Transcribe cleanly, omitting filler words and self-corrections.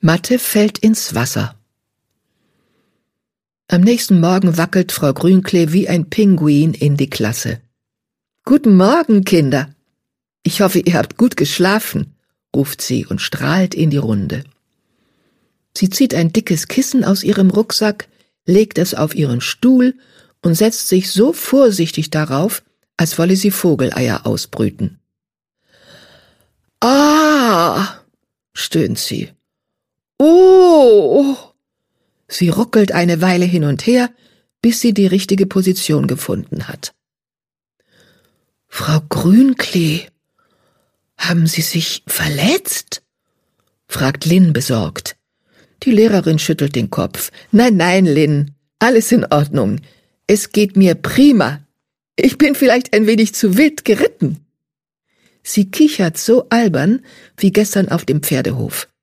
Mathe fällt ins Wasser. Am nächsten Morgen wackelt Frau Grünklee wie ein Pinguin in die Klasse. »Guten Morgen, Kinder! Ich hoffe, ihr habt gut geschlafen«, ruft sie und strahlt in die Runde. Sie zieht ein dickes Kissen aus ihrem Rucksack, legt es auf ihren Stuhl und setzt sich so vorsichtig darauf, als wolle sie Vogeleier ausbrüten. »Ah«, stöhnt sie. »Oh«. Sie ruckelt eine Weile hin und her, bis sie die richtige Position gefunden hat. »Frau Grünklee, haben Sie sich verletzt?« fragt Lynn besorgt. Die Lehrerin schüttelt den Kopf. »Nein, Lynn, alles in Ordnung. Es geht mir prima. Ich bin vielleicht ein wenig zu wild geritten.« Sie kichert so albern wie gestern auf dem Pferdehof.